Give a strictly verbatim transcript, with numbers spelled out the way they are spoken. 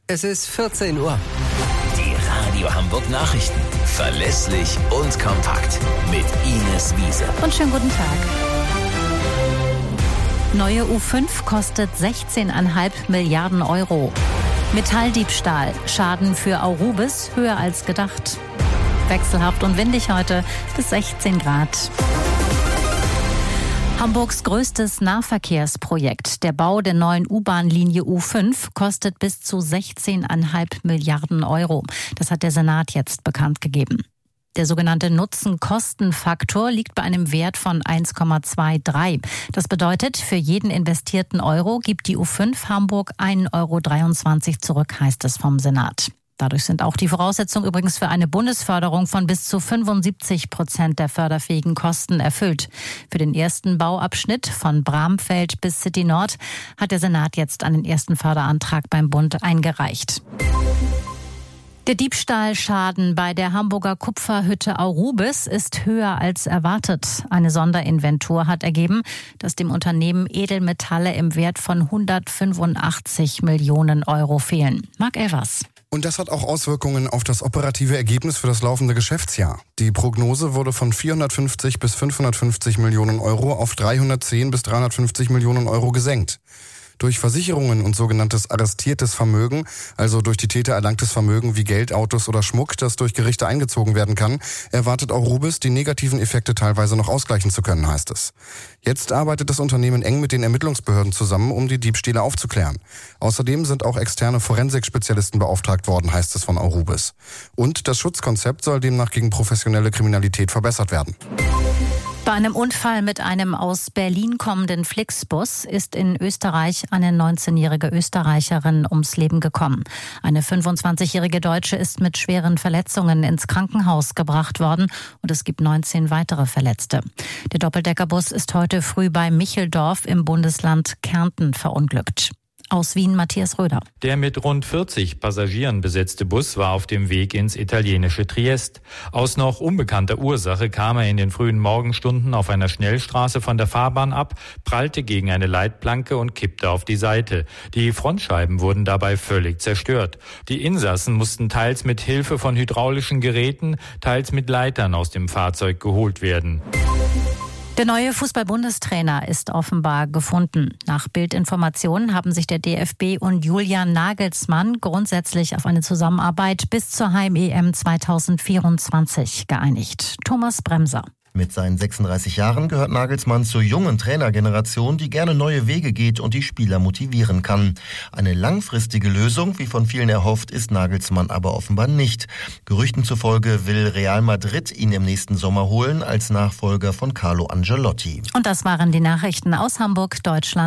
Es ist vierzehn Uhr. Die Radio Hamburg Nachrichten. Verlässlich und kompakt. Mit Ines Wiese. Und schönen guten Tag. Neue U fünf kostet sechzehn Komma fünf Milliarden Euro. Metalldiebstahl. Schaden für Aurubis höher als gedacht. Wechselhaft und windig heute bis sechzehn Grad. Hamburgs größtes Nahverkehrsprojekt, der Bau der neuen U-Bahn-Linie U fünf, kostet bis zu sechzehn Komma fünf Milliarden Euro. Das hat der Senat jetzt bekannt gegeben. Der sogenannte Nutzen-Kosten-Faktor liegt bei einem Wert von eins Komma dreiundzwanzig. Das bedeutet, für jeden investierten Euro gibt die U fünf Hamburg ein Euro dreiundzwanzig zurück, heißt es vom Senat. Dadurch sind auch die Voraussetzungen übrigens für eine Bundesförderung von bis zu fünfundsiebzig Prozent der förderfähigen Kosten erfüllt. Für den ersten Bauabschnitt von Bramfeld bis City Nord hat der Senat jetzt einen ersten Förderantrag beim Bund eingereicht. Der Diebstahlschaden bei der Hamburger Kupferhütte Aurubis ist höher als erwartet. Eine Sonderinventur hat ergeben, dass dem Unternehmen Edelmetalle im Wert von hundertfünfundachtzig Millionen Euro fehlen. Marc Elvers. Und das hat auch Auswirkungen auf das operative Ergebnis für das laufende Geschäftsjahr. Die Prognose wurde von vierhundertfünfzig bis fünfhundertfünfzig Millionen Euro auf dreihundertzehn bis dreihundertfünfzig Millionen Euro gesenkt. Durch Versicherungen und sogenanntes arrestiertes Vermögen, also durch die Täter erlangtes Vermögen wie Geld, Autos oder Schmuck, das durch Gerichte eingezogen werden kann, erwartet Aurubis, die negativen Effekte teilweise noch ausgleichen zu können, heißt es. Jetzt arbeitet das Unternehmen eng mit den Ermittlungsbehörden zusammen, um die Diebstähle aufzuklären. Außerdem sind auch externe Forensik-Spezialisten beauftragt worden, heißt es von Aurubis. Und das Schutzkonzept soll demnach gegen professionelle Kriminalität verbessert werden. Bei einem Unfall mit einem aus Berlin kommenden Flixbus ist in Österreich eine neunzehnjährige Österreicherin ums Leben gekommen. Eine fünfundzwanzigjährige Deutsche ist mit schweren Verletzungen ins Krankenhaus gebracht worden und es gibt neunzehn weitere Verletzte. Der Doppeldeckerbus ist heute früh bei Micheldorf im Bundesland Kärnten verunglückt. Aus Wien Matthias Röder. Der mit rund vierzig Passagieren besetzte Bus war auf dem Weg ins italienische Triest. Aus noch unbekannter Ursache kam er in den frühen Morgenstunden auf einer Schnellstraße von der Fahrbahn ab, prallte gegen eine Leitplanke und kippte auf die Seite. Die Frontscheiben wurden dabei völlig zerstört. Die Insassen mussten teils mit Hilfe von hydraulischen Geräten, teils mit Leitern aus dem Fahrzeug geholt werden. Der neue Fußball-Bundestrainer ist offenbar gefunden. Nach Bildinformationen haben sich der D F B und Julian Nagelsmann grundsätzlich auf eine Zusammenarbeit bis zur Heim-E M zweitausendvierundzwanzig geeinigt. Thomas Bremser. Mit seinen sechsunddreißig Jahren gehört Nagelsmann zur jungen Trainergeneration, die gerne neue Wege geht und die Spieler motivieren kann. Eine langfristige Lösung, wie von vielen erhofft, ist Nagelsmann aber offenbar nicht. Gerüchten zufolge will Real Madrid ihn im nächsten Sommer holen als Nachfolger von Carlo Ancelotti. Und das waren die Nachrichten aus Hamburg, Deutschland.